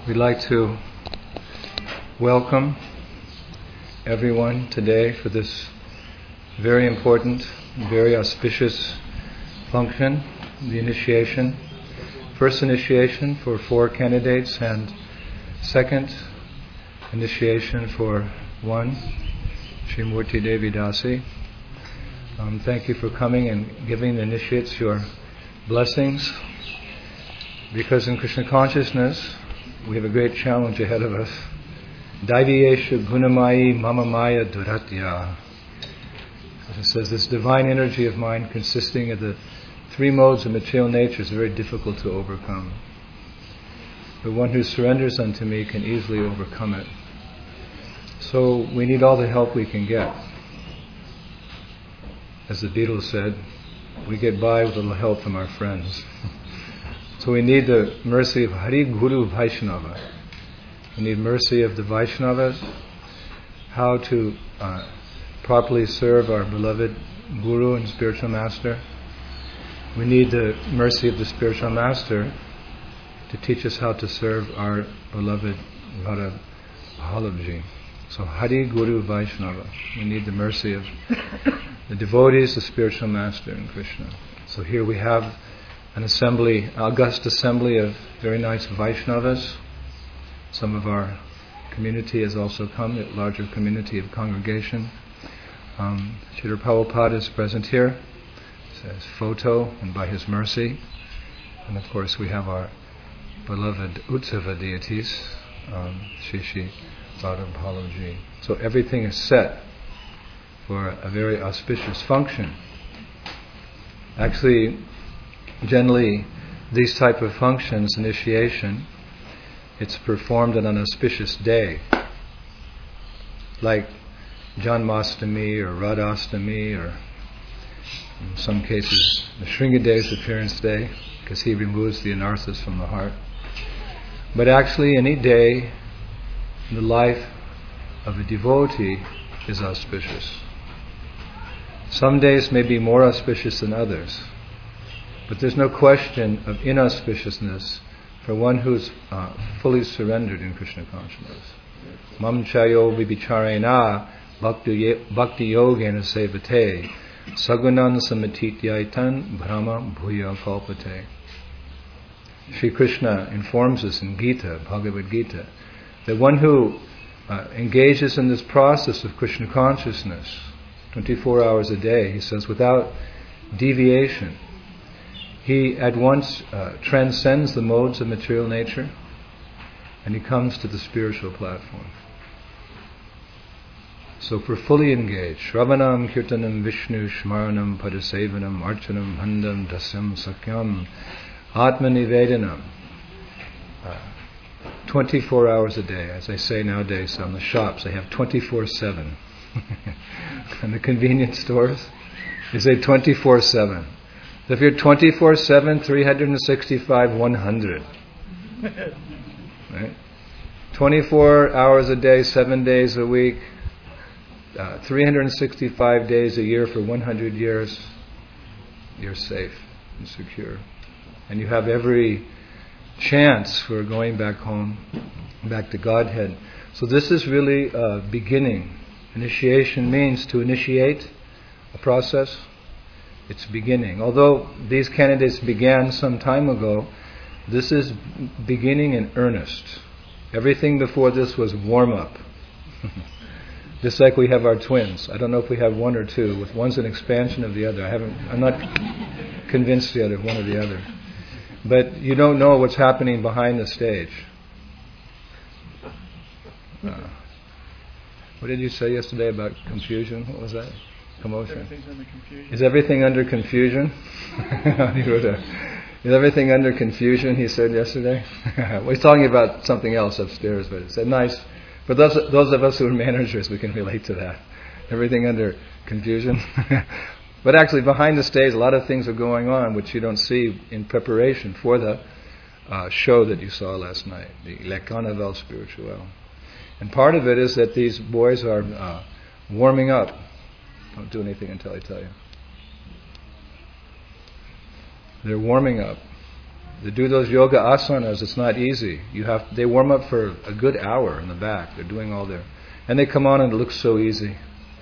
We'd like to welcome everyone today for this very important, very auspicious function, the initiation. First initiation for 4 candidates and second initiation for 1, Srimurti Devi Dasi. Thank you for coming and giving the initiates your blessings, because in Krishna consciousness we have a great challenge ahead of us. Daiviyesha gunamayi mama maya duratya. As it says, this divine energy of mind consisting of the 3 modes of material nature is very difficult to overcome. But one who surrenders unto me can easily overcome it. So we need all the help we can get. As the Beatles said, we get by with a little help from our friends. So we need the mercy of Hari Guru Vaishnava. We need mercy of the Vaishnavas, how to properly serve our beloved Guru and spiritual master. We need the mercy of the spiritual master to teach us how to serve our beloved Radha Vallabhji. So Hari Guru Vaishnava. We need the mercy of the devotees, the spiritual master in Krishna. So here we have an assembly, august assembly of very nice Vaishnavas. Some of our community has also come, a larger community of congregation. Srila Prabhupada is present here, his photo, and by his mercy. And of course we have our beloved Utsava deities, Shri Radha Vallabhji. So everything is set for a very auspicious function. Actually, generally, these type of functions, initiation, it's performed on an auspicious day, like Janmastami or Radhastami, or in some cases the Shringadeva's appearance day, because he removes the anarthas from the heart. But actually, any day in the life of a devotee is auspicious. Some days may be more auspicious than others, but there's no question of inauspiciousness for one who's fully surrendered in Krishna consciousness. Mam chayo vibicharena bhakti yogena sevate sagunan samatityaitan brahma bhuya kalpate. Sri Krishna informs us in Gita, Bhagavad Gita, that one who engages in this process of Krishna consciousness 24 hours a day, he says, without deviation, he at once transcends the modes of material nature and he comes to the spiritual platform. So for fully engaged, Shravanam, Kirtanam, Vishnu, Shmaranam, Padasevanam, Archanam, Handam, Dasyam, Sakyam, Atma Nivedanam, 24 hours a day. As I say nowadays on the shops, they have 24/7. And the convenience stores, they say 24/7. So if you're 24/7, 365, 100. Right? 24 hours a day, 7 days a week, 365 days a year for 100 years, you're safe and secure. And you have every chance for going back home, back to Godhead. So this is really a beginning. Initiation means to initiate a process. It's beginning. Although these candidates began some time ago, this is beginning in earnest. Everything before this was warm-up. Just like we have our twins. I don't know if we have 1 or 2. With one's an expansion of the other. I'm not convinced yet of one or the other. But you don't know what's happening behind the stage. What did you say yesterday about confusion? What was that? Commotion. Everything's under confusion. Is everything under confusion? Is everything under confusion, he said yesterday? Well, he's talking about something else upstairs, but it said nice. For those of us who are managers, we can relate to that. Everything under confusion. But actually, behind the stage, a lot of things are going on which you don't see in preparation for the show that you saw last night, the Le Carnaval Spirituel. And part of it is that these boys are warming up. Don't do anything until I tell you. They're warming up. To do those yoga asanas, it's not easy. They warm up for a good hour in the back. They're doing all their... And they come on and it looks so easy.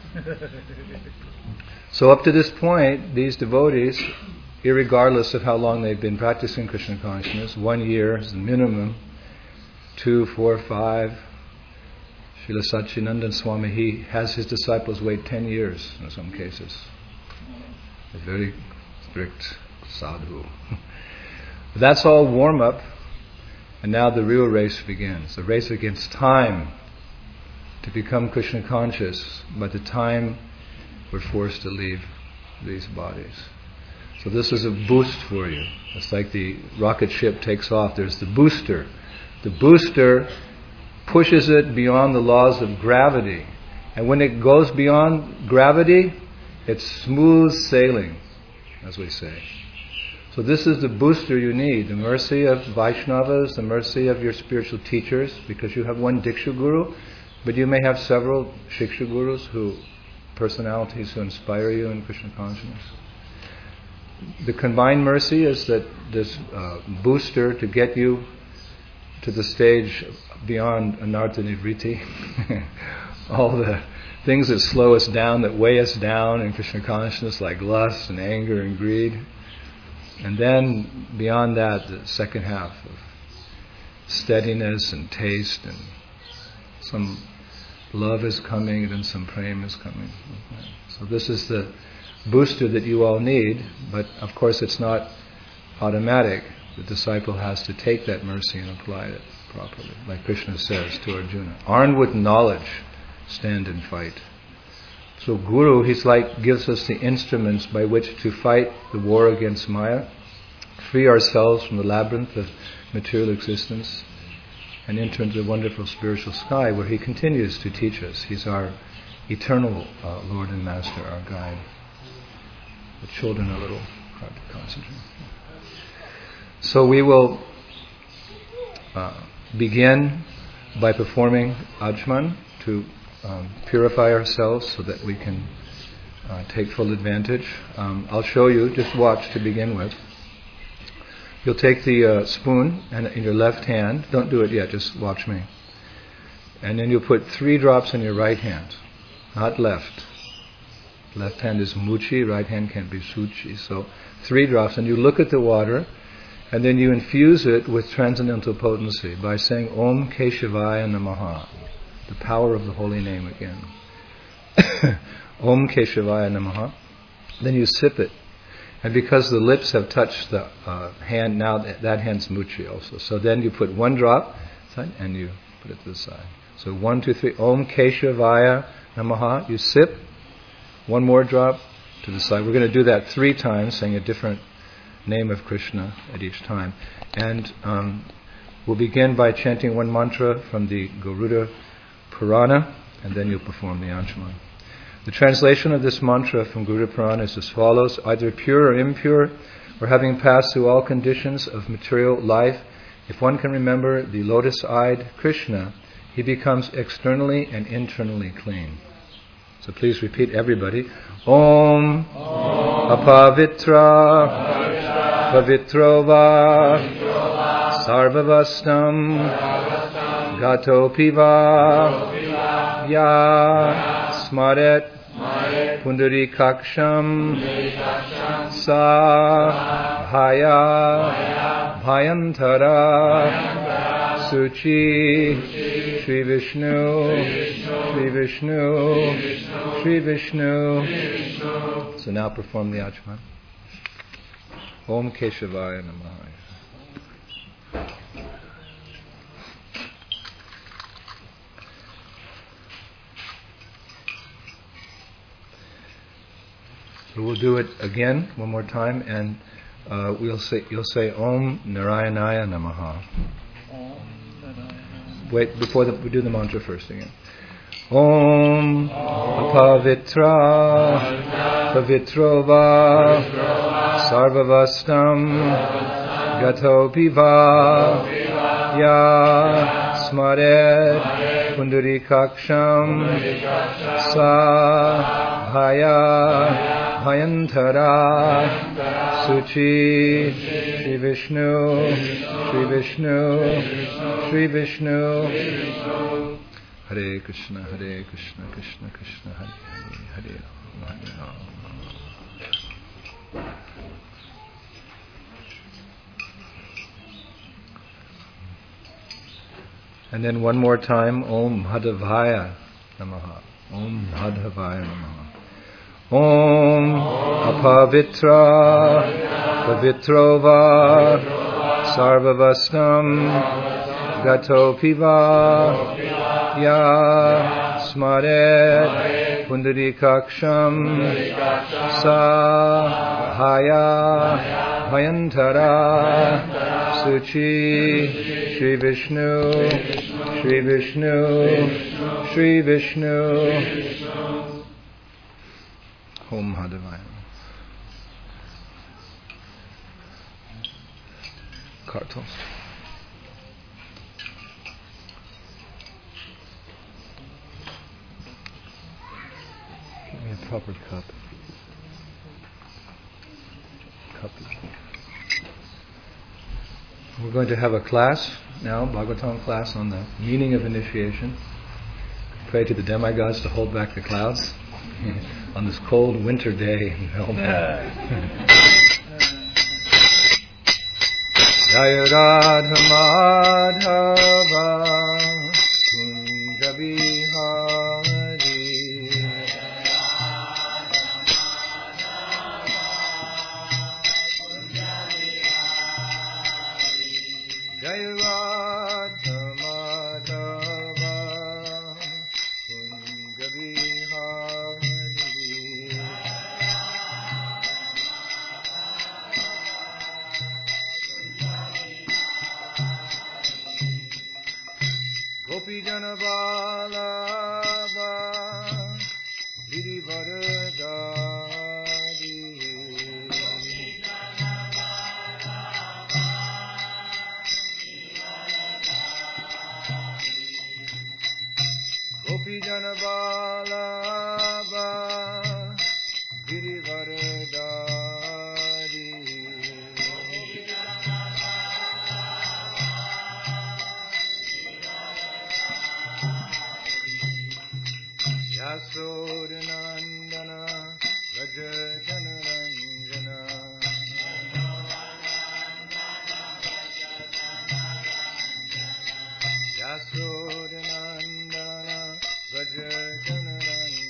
So up to this point, these devotees, irregardless of how long they've been practicing Krishna consciousness, 1 year is the minimum, 2, 4, 5. Srila Satchidananda Swami, he has his disciples wait 10 years in some cases. A very strict sadhu. That's all warm up, and now the real race begins. The race against time to become Krishna conscious by the time we're forced to leave these bodies. So this is a boost for you. It's like the rocket ship takes off. There's the booster. The booster pushes it beyond the laws of gravity. And when it goes beyond gravity, it's smooth sailing, as we say. So this is the booster you need, the mercy of Vaishnavas, the mercy of your spiritual teachers, because you have one Diksha Guru, but you may have several Shiksha Gurus, personalities who inspire you in Krishna consciousness. The combined mercy is that this booster to get you to the stage beyond anartha nivritti, all the things that slow us down, that weigh us down in Krishna consciousness, like lust and anger and greed. And then beyond that, the second half of steadiness and taste, and some love is coming, and then some prema is coming. So this is the booster that you all need, but of course it's not automatic. The disciple has to take that mercy and apply it properly, like Krishna says to Arjuna. Armed with knowledge, stand and fight. So Guru, gives us the instruments by which to fight the war against Maya, free ourselves from the labyrinth of material existence, and enter into the wonderful spiritual sky where he continues to teach us. He's our eternal Lord and Master, our guide. The children are a little hard to concentrate. So we will begin by performing Ajman to purify ourselves so that we can take full advantage. I'll show you, just watch to begin with. You'll take the spoon and in your left hand, don't do it yet, just watch me. And then you'll put 3 drops in your right hand, not left. Left hand is muchi, right hand can be suchi. So 3 drops, and you look at the water, and then you infuse it with transcendental potency by saying Om Keshavaya Namaha, the power of the holy name again. Om Keshavaya Namaha. Then you sip it. And because the lips have touched the hand, now that hand's muchi also. So then you put 1 drop and you put it to the side. So 1, 2, 3. Om Keshavaya Namaha. You sip. 1 more drop to the side. We're going to do that 3 times, saying a different name of Krishna at each time. And we'll begin by chanting 1 mantra from the Garuda Purana, and then you'll perform the Anjaman. The translation of this mantra from Garuda Purana is as follows: either pure or impure, or having passed through all conditions of material life, if one can remember the lotus-eyed Krishna, he becomes externally and internally clean. So please repeat, everybody. Om Apavitra Pavitrova Sarvavastam Gato Piva Ya Smaret Pundarikaksham Sa Bhaya Bhayantara Suchi Shri Vishnu Shri Vishnu Shri Vishnu. So now perform the Ajman. Om Keshavaya Namaha. So we'll do it again one more time, and you'll say Om Narayanaya Namaha. Wait, we do the mantra first again. Om Apavitra Pavitrova Sarvavastam Gato Piva Ya Smaret Pundarikaksham Sa Bhaya Bhayantara Suchi, Shri Vishnu, Shri Vishnu, Shri Vishnu. Hare Krishna, Krishna Krishna, Hare Hare, Hare Rama. And then one more time, Om Madhavaya Namaha. Om Madhavaya Namaha. Om Apavitra Pavitrova Sarvavastam Gato Piva Ya Smaret Pundarikaksham Sahaya Bhayantara Suchi Shri Vishnu Shri Vishnu Shri Vishnu. Om Madhavaya. Cartels. Give me a proper cup. We're going to have a class now, Bhagavatam class on the meaning of initiation. Pray to the demigods to hold back the clouds on this cold winter day in Melbourne. Jaya Radha Madhava Kunja Bihari Jaya Radha Madhava Kunja Bihari Gopi Jana Vallabha Girivaradari Gopi Jana Vallabha Girivaradari Yasodanandana Rajajanaranjana Yasodanandana Rajajanaranjana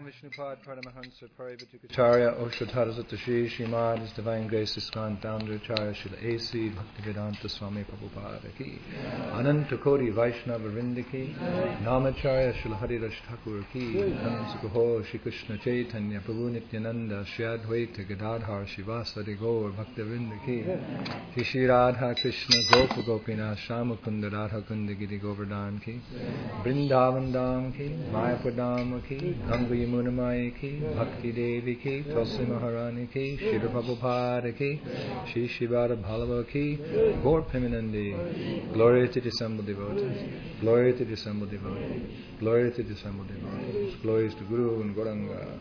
Vishnupad Paramahansa Parivatikacharya Oshatharazatashi Shrimad His Divine Grace Iskand Founder Acharya Srila A.C. Bhaktivedanta Swami Prabhupada Ki Ananta Koti Vaishnava Vrindaki Namacharya Srila Haridas Thakur Ki Namsukaho Shri Krishna Chaitanya Prabhu Nityananda Shri Advaita Gadadhar Shivasadi Gaur Bhaktivinoda Ki Shri Radha Krishna Gopa Gopinath Shamakunda Radha Kunda Giri Govardhan Ki Vrindavan Dham Ki Mayapur Dham Ki Ganga Yamuna Maya Ki Bhakti Devi Ki Tulsi Maharani Ki Shri Prabhupada Ki Shri Shivara Bhalava Ki Gaur Premanandi. Glory to the assembled devotees. Glory to the assembled devotees. Glory to the assembled devotees. Glories to Guru and Gauranga.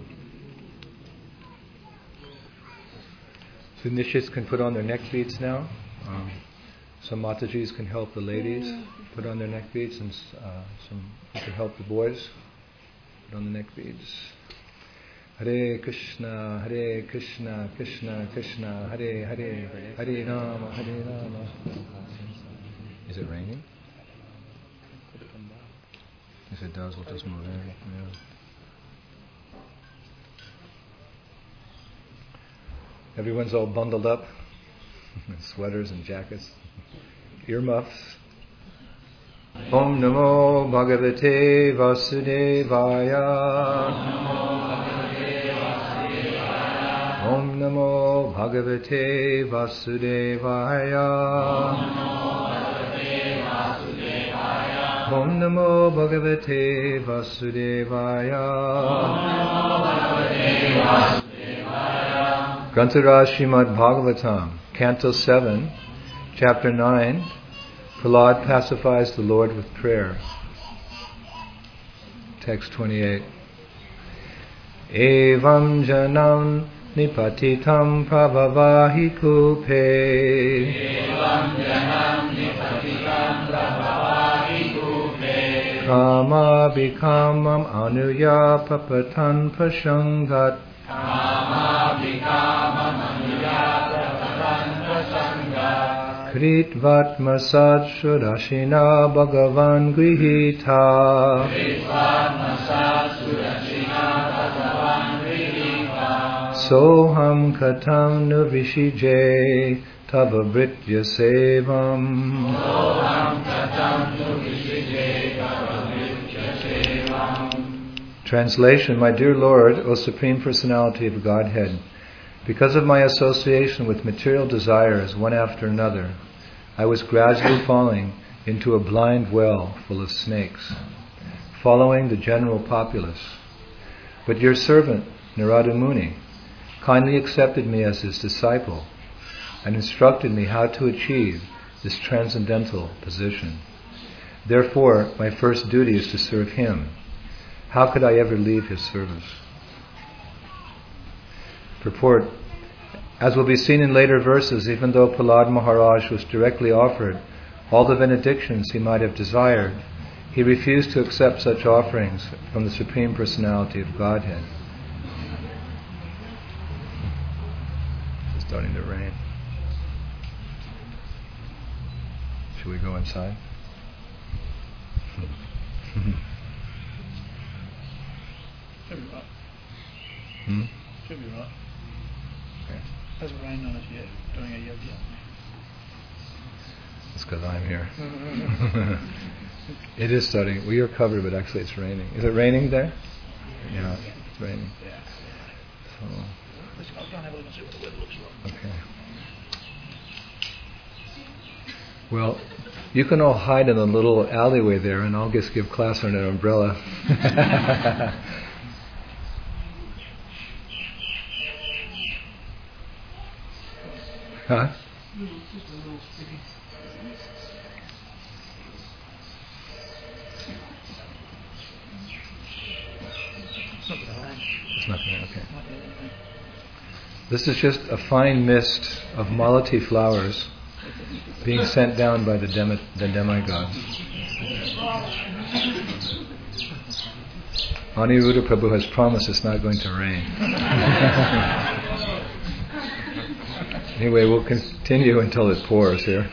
So Nishis can put on their neck beads now. Some Matajis can help the ladies put on their neck beads, and some can help the boys put on the neck beads. Hare Krishna, Krishna Krishna, Hare Hare, Hare Rama, Hare Rama. Is it raining? If it does, we'll just move in. Yeah. Everyone's all bundled up in sweaters and jackets, earmuffs. Om Namo Bhagavate Vasudevaya. Om Namo Bhagavate Vasudevaya. Om Namo Bhagavate Vasudevaya. Grantaraj Srimad Bhagavatam, Canto 7, Chapter 9, Prahlad pacifies the Lord with prayer. Text 28. Evam janam nipatitam prabhavahi kupe. Evam janam nipatitam prabhavahi kupe. Kama bikamam anuya papatan prashangat. Kama bikamam anuya papatan prashangat. Kritvat masad surashina bhagavan grihita. Kritvat masad surashina bhagavan grihita. Soham katam nu vishije tava britya sevam. Soham katam nu vishije tava britya sevam. Translation: My dear Lord, O Supreme Personality of Godhead, because of my association with material desires one after another, I was gradually falling into a blind well full of snakes, following the general populace. But your servant, Narada Muni, kindly accepted me as his disciple and instructed me how to achieve this transcendental position. Therefore, my first duty is to serve him. How could I ever leave his service? Purport: As will be seen in later verses, even though Prahlad Maharaj was directly offered all the benedictions he might have desired, he refused to accept such offerings from the Supreme Personality of Godhead. It's starting to rain. Should we go inside? Should be right. Hmm? Should be right. Okay. Hasn't rained on us yet, doing a yoga. It's because I'm here. It is starting. We are covered, but actually it's raining. Is it raining there? Yeah, it's raining. Yeah. So. Let's go and have a look and see what the weather looks like. Okay. Well, you can all hide in a little alleyway there, and I'll just give class on an umbrella. Huh? It's not going to, okay. This is just a fine mist of malati flowers being sent down by the demigods. Aniruddha Prabhu has promised it's not going to rain. Anyway, we'll continue until it pours here.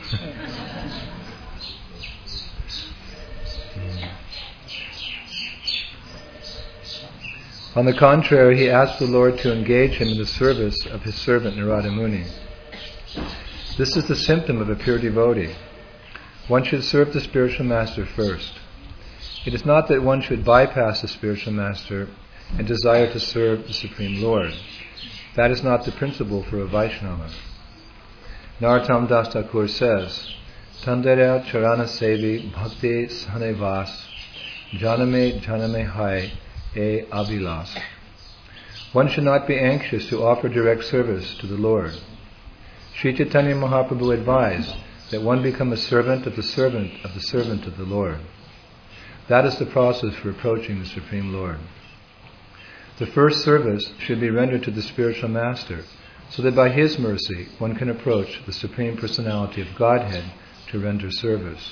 On the contrary, he asked the Lord to engage him in the service of his servant Narada Muni. This is the symptom of a pure devotee. One should serve the spiritual master first. It is not that one should bypass the spiritual master and desire to serve the Supreme Lord. That is not the principle for a Vaishnava. Narottam Das Thakur says, Tandera Charana Sevi Bhakti Sane Vas Janame Hai E Abhilas. One should not be anxious to offer direct service to the Lord. Sri Chaitanya Mahaprabhu advised that one become a servant of the servant of the servant of the Lord. That is the process for approaching the Supreme Lord. The first service should be rendered to the spiritual master, so that by his mercy one can approach the Supreme Personality of Godhead to render service.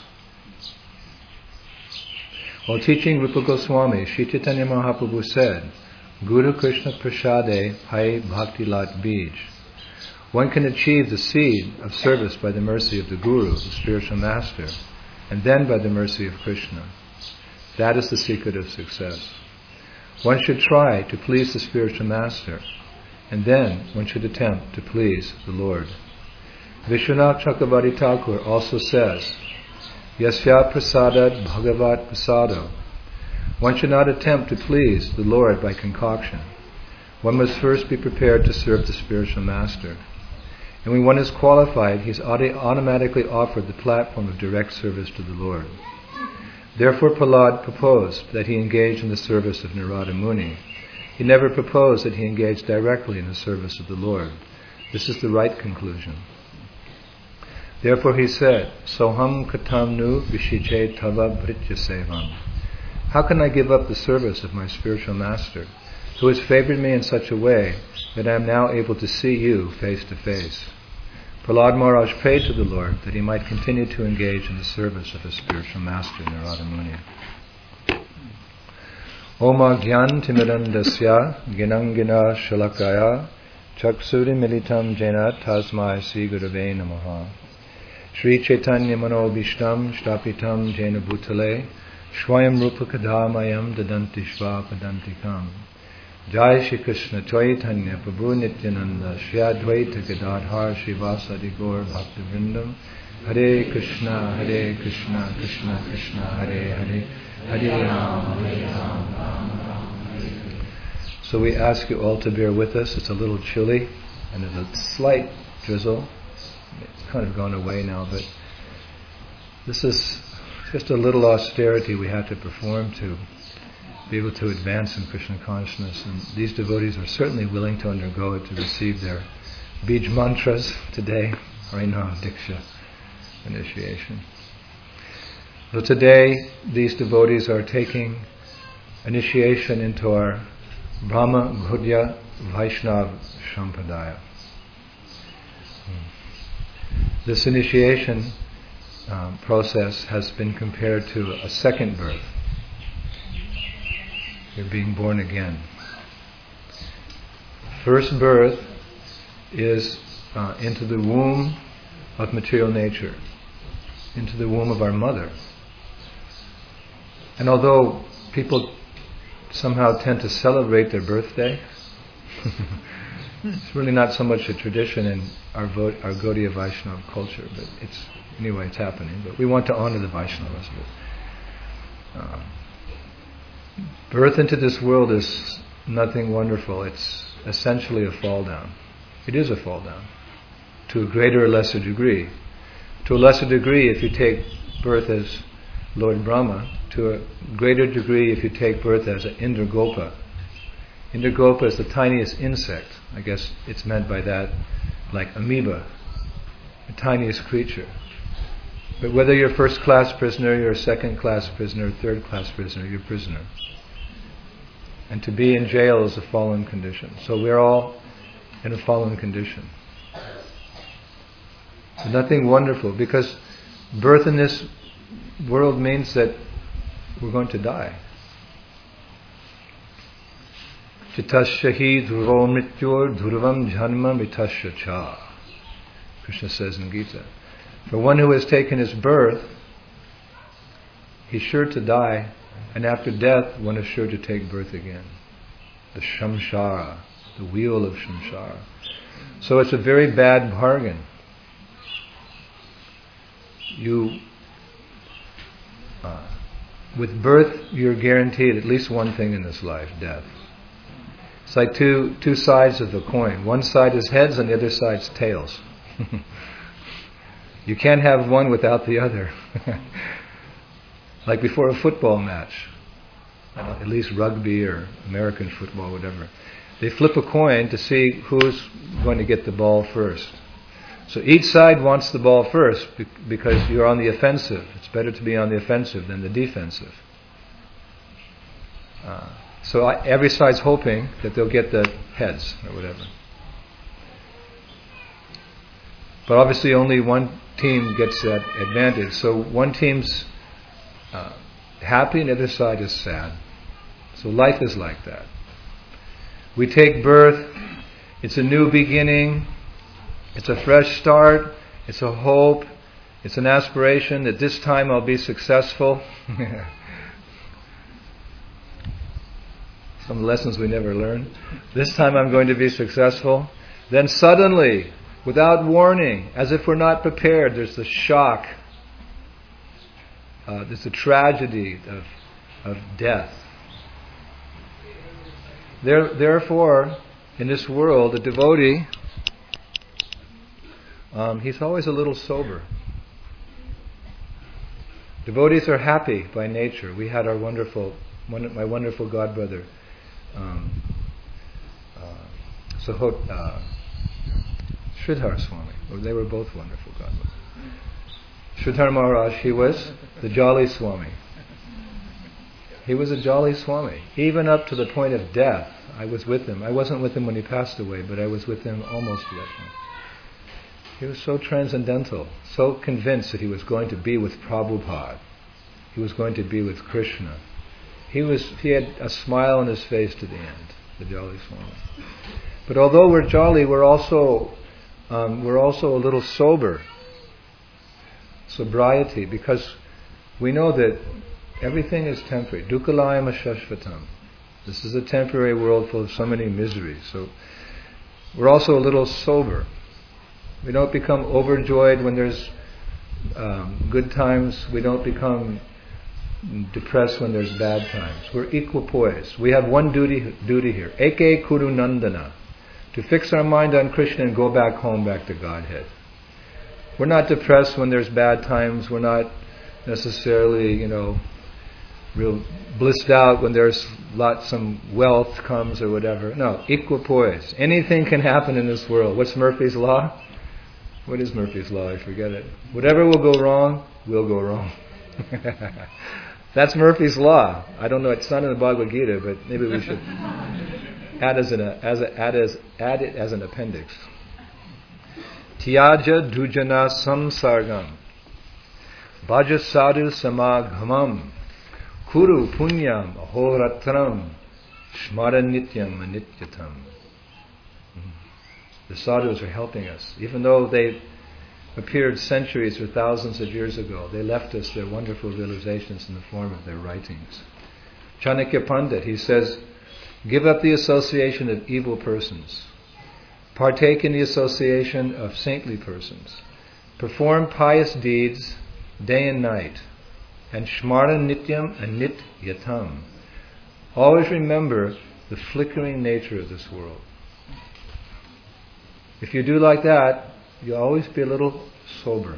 While teaching Rupa Goswami, Sri Chaitanya Mahaprabhu said, Guru Krishna Prasade Hai Bhakti Lat Bij. One can achieve the seed of service by the mercy of the Guru, the spiritual master, and then by the mercy of Krishna. That is the secret of success. One should try to please the spiritual master, and then one should attempt to please the Lord. Vishwanath Chakravarti Thakur also says, Yasya prasadad bhagavat prasado. One should not attempt to please the Lord by concoction. One must first be prepared to serve the spiritual master. And when one is qualified, he is automatically offered the platform of direct service to the Lord. Therefore Prahlad proposed that he engage in the service of Narada Muni. He never proposed that he engage directly in the service of the Lord. This is the right conclusion. Therefore he said, Soham katam nu vishiche tava bhritya sevam. How can I give up the service of my spiritual master, who has favored me in such a way that I am now able to see you face to face? Prahlad Maharaj prayed to the Lord that he might continue to engage in the service of his spiritual master, Narada Muni. Oma Gyan Timirandasya Ginangina Shalakaya Chaksuri Militam Jena Tasmai Sri Gurave Namaha. Sri Chaitanya Manobishtam Shtapitam Jena Bhutale Shwayam Rupa Kadamayam Dadanti Shva Padantikam. Jai Shri Krishna Chaitanya Prabhu Nityananda Shri Advaita Gadadhar Srivasadi Gaur Bhaktivinoda Hare Krishna Krishna Krishna Hare Hare Hare Rama Hare Rama. So we ask you all to bear with us. It's a little chilly and there's a slight drizzle. It's kind of gone away now, but this is just a little austerity we have to perform to be able to advance in Krishna consciousness, and these devotees are certainly willing to undergo it to receive their Bij mantras today, right now, Diksha, initiation. So today, these devotees are taking initiation into our Brahma Gaudiya Vaishnava Sampradaya. This initiation process has been compared to a second birth. You're being born again. First birth is into the womb of material nature, into the womb of our mother. And although people somehow tend to celebrate their birthday, it's really not so much a tradition in our Gaudiya Vaishnava culture, but it's happening. But we want to honor the Vaishnavas. Birth into this world is nothing wonderful. It's essentially a fall down. It is a fall down, to a greater or lesser degree. To a lesser degree if you take birth as Lord Brahma, to a greater degree if you take birth as an Indragopa. Indragopa is the tiniest insect. I guess it's meant by that like amoeba, the tiniest creature. But whether you're first class prisoner, you're a second class prisoner, third class prisoner, you're prisoner. And to be in jail is a fallen condition. So we're all in a fallen condition. So nothing wonderful, because birth in this world means that we're going to die. Chitasyahi dhruvo mrityor dhruvam janma mitasya cha. Krishna says in Gita. For one who has taken his birth, he's sure to die, and after death, one is sure to take birth again. the shamshara, the wheel of shamshara. So it's a very bad bargain. With birth, you're guaranteed at least one thing in this life, death. It's like two sides of the coin. One side is heads and the other side's tails. You can't have one without the other. Like before a football match, at least rugby or American football, whatever. They flip a coin to see who's going to get the ball first. So each side wants the ball first because you're on the offensive. It's better to be on the offensive than the defensive. So every side's hoping that they'll get the heads or whatever. But obviously only one team gets that advantage. So one team's happy and the other side is sad. So life is like that. We take birth, it's a new beginning, it's a fresh start, it's a hope, it's an aspiration that this time I'll be successful. Some lessons we never learn. This time I'm going to be successful. Then suddenly, without warning, as if we're not prepared, there's the shock. There's the tragedy of death. Therefore, in this world, a devotee, he's always a little sober. Devotees are happy by nature. We had my wonderful godbrother, Sridhar Swami. They were both wonderful godbrothers. Sridhar Maharaj, he was the jolly Swami. He was a jolly Swami. Even up to the point of death, I was with him. I wasn't with him when he passed away, but I was with him almost with him. He was so transcendental, so convinced that he was going to be with Prabhupada. He was going to be with Krishna. He had a smile on his face to the end, the jolly Swami. But although we're jolly, we're also a little sober. Sobriety, because we know that everything is temporary. Dukkalayam ashashvatam. This is a temporary world full of so many miseries. So we're also a little sober. We don't become overjoyed when there's good times. We don't become depressed when there's bad times. We're equipoised. We have one duty here. Eke Kuru Nandana. To fix our mind on Krishna and go back home, back to Godhead. We're not depressed when there's bad times. We're not necessarily, real blissed out when there's some wealth comes or whatever. No, equipoise. Anything can happen in this world. What's Murphy's Law? What is Murphy's Law? I forget it. Whatever will go wrong, will go wrong. That's Murphy's Law. I don't know, it's not in the Bhagavad Gita, but maybe we should add it as an appendix. Tyaja dujana samsargam bhaja sadhu samaghamam kuru punyam ahoratram shmaranityam anityatam. The sadhus are helping us. Even though they appeared centuries or thousands of years ago, they left us their wonderful realizations in the form of their writings. Chanakya Pandit, he says, give up the association of evil persons. Partake in the association of saintly persons. Perform pious deeds day and night. And shmara nityam anityatam. Always remember the flickering nature of this world. If you do like that, you'll always be a little sober.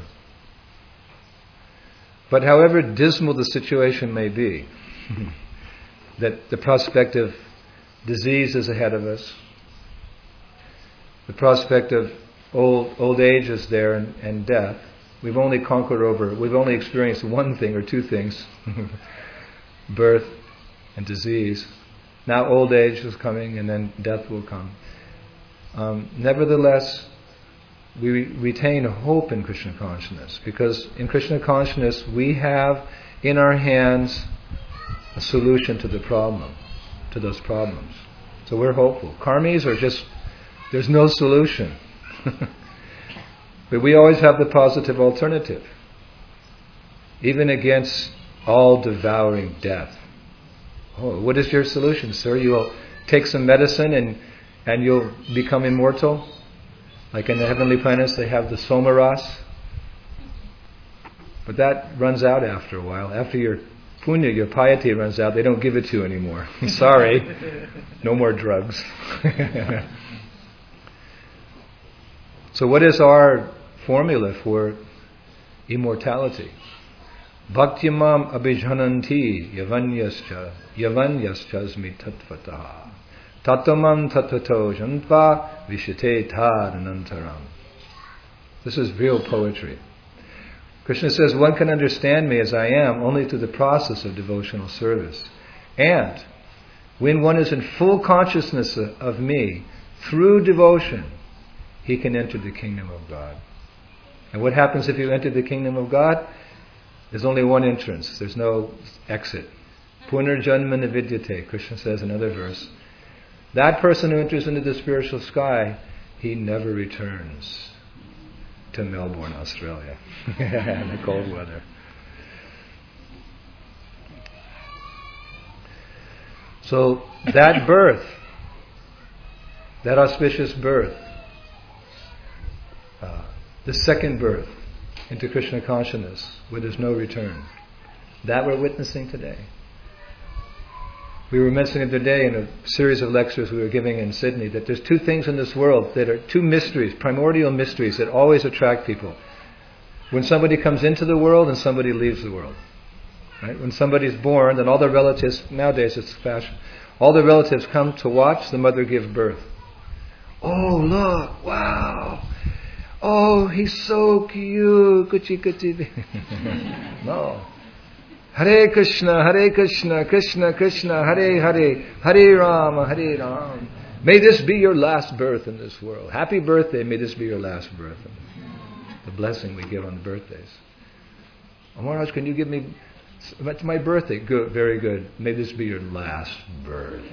But however dismal the situation may be, that the prospect of disease is ahead of us, the prospect of old age is there and death, we've only experienced one thing or two things, birth and disease. Now old age is coming and then death will come. Nevertheless, we retain hope in Krishna consciousness, because in Krishna consciousness we have in our hands a solution to those problems. So we're hopeful. Karmis are there's no solution. But we always have the positive alternative, even against all devouring death. Oh, what is your solution, sir? take some medicine and you'll become immortal. Like in the heavenly planets, they have the somaras. But that runs out after a while. After your punya, your piety runs out, they don't give it to you anymore. Sorry, no more drugs. So what is our formula for immortality? Bhaktimam abhijananti yavanyaschasmi tattvataha tatamam tattvato jantva vishate tadanantaram. This is real poetry. Krishna says, one can understand me as I am only through the process of devotional service. And when one is in full consciousness of me through devotion, he can enter the kingdom of God. And what happens if you enter the kingdom of God? There's only one entrance. There's no exit. Punarjanma nividyate, Krishna says in another verse. That person who enters into the spiritual sky, he never returns to Melbourne, Australia, in the cold weather. So that birth, that auspicious birth, the second birth into Krishna consciousness, where there's no return, that we're witnessing today. We were mentioning today in a series of lectures we were giving in Sydney that there's two things in this world that are two mysteries, primordial mysteries that always attract people. When somebody comes into the world and somebody leaves the world. Right? When somebody's born, then all the relatives, nowadays it's fashion, all the relatives come to watch the mother give birth. Oh, look, wow. Oh, he's so cute. Kuchi kuchi. No. Hare Krishna, Krishna Krishna, Hare Hare, Hare Rama, Hare Rama. May this be your last birth in this world. Happy birthday, may this be your last birth. The blessing we give on birthdays. Oh, Maharaj, can you give me, it's my birthday. Good, very good. May this be your last birth.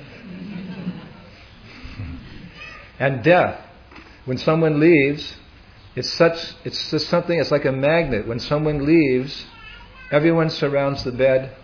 And death. When someone leaves, it's just something, it's like a magnet. When someone leaves, everyone surrounds the bed.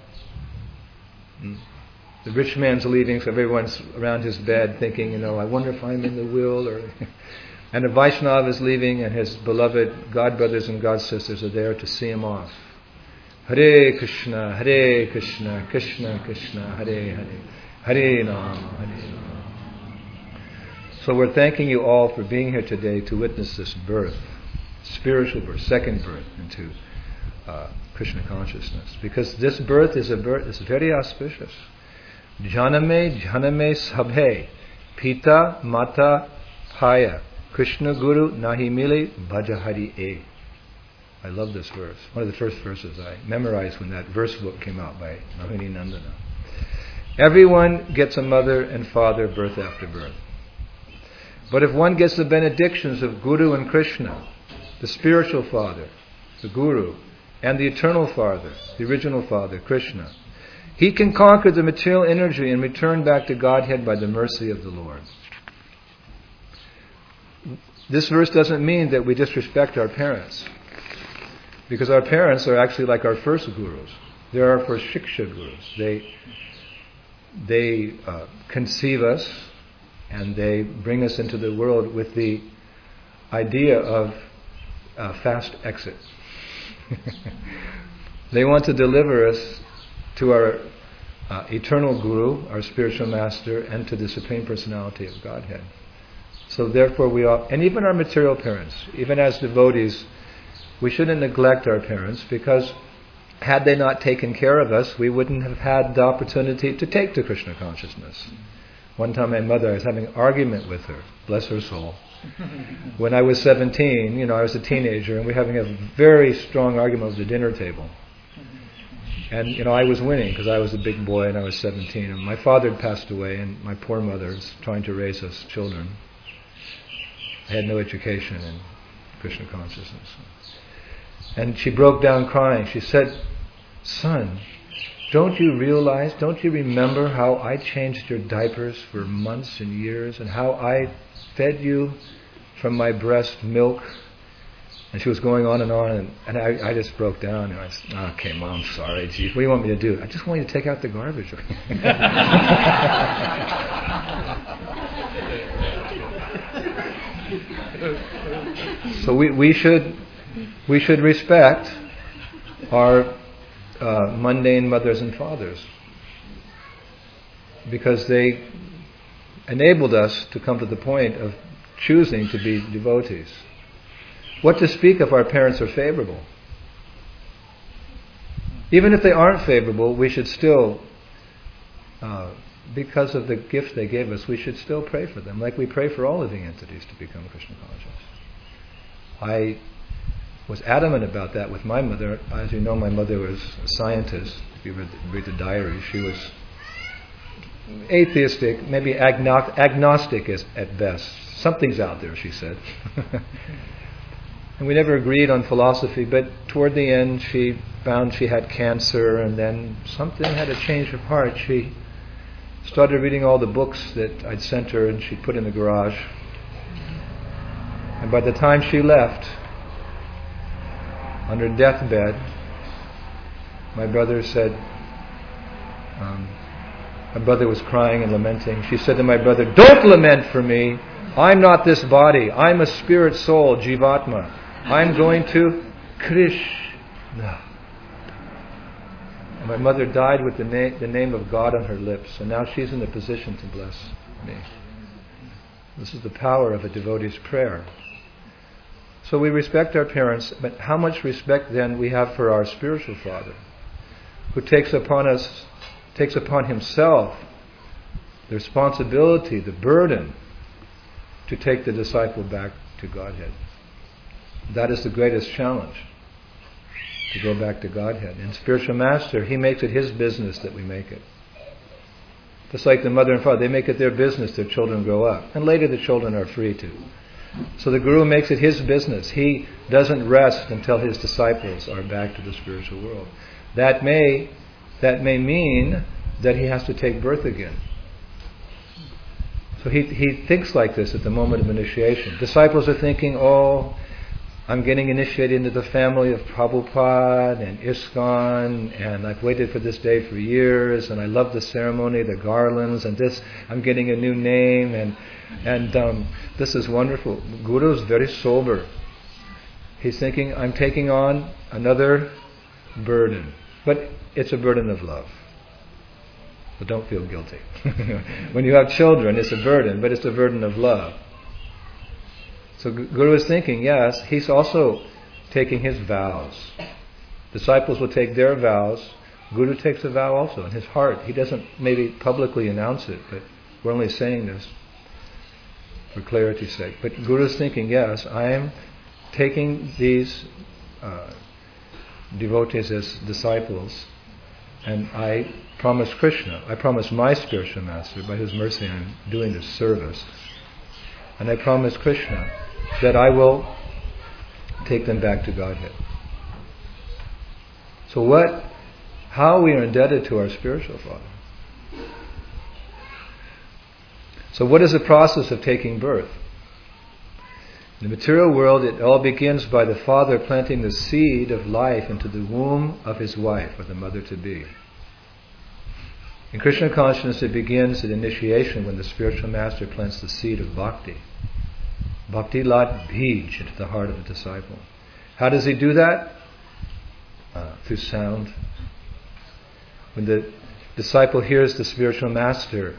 The rich man's leaving, so everyone's around his bed thinking, I wonder if I'm in the will. And the Vaishnava is leaving, and his beloved godbrothers and godsisters are there to see him off. Hare Krishna, Krishna Krishna, Hare Hare, Hare Rama, Hare Rama. So we're thanking you all for being here today to witness this birth, spiritual birth, second birth into Krishna consciousness. Because this birth is very auspicious. Janame sabhe, pita mata paya, Krishna guru nahi mile bhajahari e. I love this verse. One of the first verses I memorized when that verse book came out by Mohini Nandana. Everyone gets a mother and father birth after birth. But if one gets the benedictions of Guru and Krishna, the spiritual father, the Guru, and the eternal father, the original father, Krishna, he can conquer the material energy and return back to Godhead by the mercy of the Lord. This verse doesn't mean that we disrespect our parents, because our parents are actually like our first gurus. They're our first shiksha gurus. They conceive us and they bring us into the world with the idea of fast exit. They want to deliver us to our eternal Guru, our spiritual master, and to the Supreme Personality of Godhead. So therefore we all, and even our material parents, even as devotees, we shouldn't neglect our parents, because had they not taken care of us, we wouldn't have had the opportunity to take to Krishna consciousness. One time my mother, I was having an argument with her, bless her soul. When I was 17, I was a teenager, and we were having a very strong argument at the dinner table. And, I was winning because I was a big boy and I was 17. And my father had passed away, and my poor mother was trying to raise us children. I had no education in Krishna consciousness. And she broke down crying. She said, "Son, don't you realize, don't you remember how I changed your diapers for months and years, and how I fed you from my breast milk And she was going on, and I just broke down. And I said, "Okay, Mom, sorry. Geez, what do you want me to do?" "I just want you to take out the garbage." So we should respect our mundane mothers and fathers, because they enabled us to come to the point of choosing to be devotees. What to speak if our parents are favorable? Even if they aren't favorable, we should still, because of the gift they gave us, we should still pray for them, like we pray for all living entities to become Krishna conscious. I was adamant about that with my mother. As you know, my mother was a scientist. If you read the diary, she was atheistic, maybe agnostic at best. Something's out there, she said. And we never agreed on philosophy, but toward the end she found she had cancer, and then something had a change of heart. She started reading all the books that I'd sent her and she'd put in the garage. And by the time she left, on her deathbed, my brother said, my brother was crying and lamenting. She said to my brother, "Don't lament for me. I'm not this body. I'm a spirit soul, Jivatma. I'm going to Krishna." And my mother died with the name of God on her lips, and now she's in a position to bless me. This is the power of a devotee's prayer. So we respect our parents, but how much respect then we have for our spiritual father, who takes upon himself the responsibility, the burden, to take the disciple back to Godhead. That is the greatest challenge, to go back to Godhead. And spiritual master, he makes it his business that we make it. Just like the mother and father, they make it their business their children grow up. And later the children are free to. So the Guru makes it his business. He doesn't rest until his disciples are back to the spiritual world. That may mean that he has to take birth again. So he thinks like this at the moment of initiation. Disciples are thinking, "Oh, I'm getting initiated into the family of Prabhupada and ISKCON, and I've waited for this day for years, and I love the ceremony, the garlands, and this, I'm getting a new name, and this is wonderful." Guru is very sober. He's thinking, "I'm taking on another burden." But it's a burden of love. So don't feel guilty. When you have children, it's a burden, but it's a burden of love. So Guru is thinking, yes, he's also taking his vows. Disciples will take their vows. Guru takes a vow also in his heart. He doesn't maybe publicly announce it, but we're only saying this for clarity's sake. But Guru is thinking, yes, I am taking these devotees as disciples, and I promise Krishna, I promise my spiritual master, by whose mercy I'm doing this service, and I promise Krishna that I will take them back to Godhead. So how we are indebted to our spiritual father. So what is the process of taking birth? In the material world, it all begins by the father planting the seed of life into the womb of his wife, or the mother-to-be. In Krishna consciousness, it begins at initiation when the spiritual master plants the seed of bhakti. Bhakti lat bij into the heart of the disciple. How does he do that? Through sound. When the disciple hears the spiritual master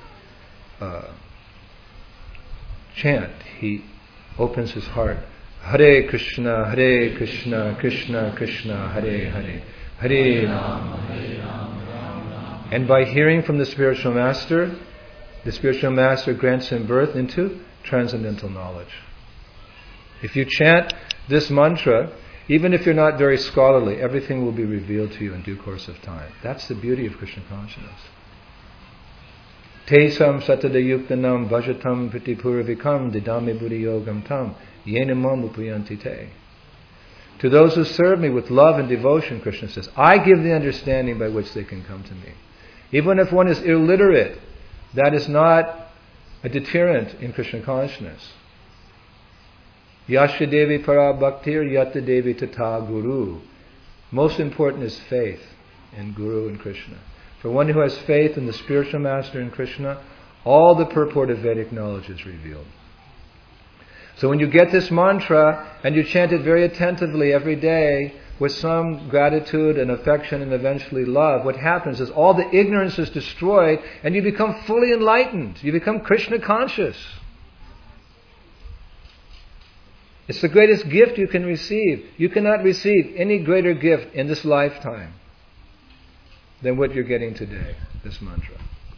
chant, he opens his heart. Hare Krishna, Krishna Krishna, Hare Hare, Hare Rama, Hare Rama. And by hearing from the spiritual master grants him birth into transcendental knowledge. If you chant this mantra, even if you're not very scholarly, everything will be revealed to you in due course of time. That's the beauty of Krishna consciousness. Tesam satadayuktanam bhajatam pritipuravikam didami buddhi yogam tam yenamam upayanti te. To those who serve me with love and devotion, Krishna says, I give the understanding by which they can come to me. Even if one is illiterate, that is not a deterrent in Krishna consciousness. Yasha Devi para bhaktir yata Devi tata guru. Most important is faith in Guru and Krishna. For one who has faith in the spiritual master in Krishna, all the purport of Vedic knowledge is revealed. So when you get this mantra and you chant it very attentively every day with some gratitude and affection and eventually love, what happens is all the ignorance is destroyed and you become fully enlightened. You become Krishna conscious. It's the greatest gift you can receive. You cannot receive any greater gift in this lifetime than what you're getting today, this mantra.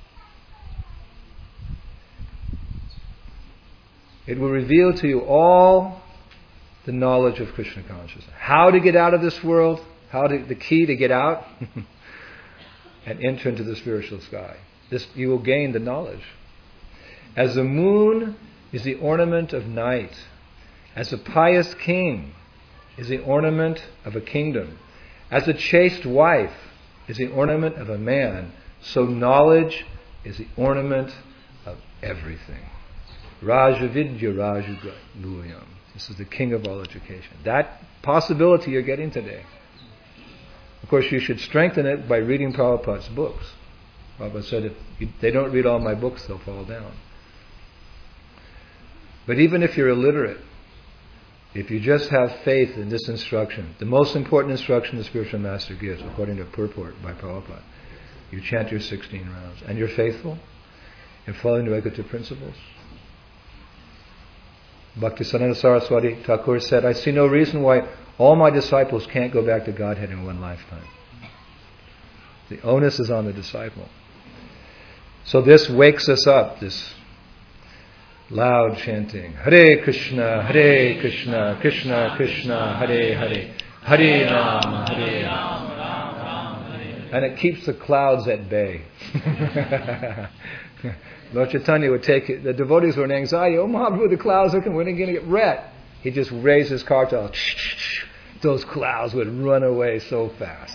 It will reveal to you all the knowledge of Krishna consciousness. How to get out of this world, the key to get out and enter into the spiritual sky. This, you will gain the knowledge. As the moon is the ornament of night, as a pious king is the ornament of a kingdom, as a chaste wife is the ornament of a man, so knowledge is the ornament of everything. Raja Vidya Raja Guyam. This is the king of all education. That possibility you're getting today. Of course, you should strengthen it by reading Prabhupada's books. Prabhupada said, if they don't read all my books, they'll fall down. But even if you're illiterate, if you just have faith in this instruction, the most important instruction the spiritual master gives, according to purport by Prabhupada, you chant your 16 rounds, and you're faithful in following the regulative principles. Bhaktisiddhanta Saraswati Thakur said, I see no reason why all my disciples can't go back to Godhead in one lifetime. The onus is on the disciple. So this wakes us up, this loud chanting, Hare Krishna, Krishna Krishna, Hare Hare, Hare Rama, Hare Rama. And it keeps the clouds at bay. Lord Chaitanya would take it, the devotees were in anxiety, oh Mahaprabhu, the clouds are coming, we're going to get wet. He'd just raise his kartal, those clouds would run away so fast.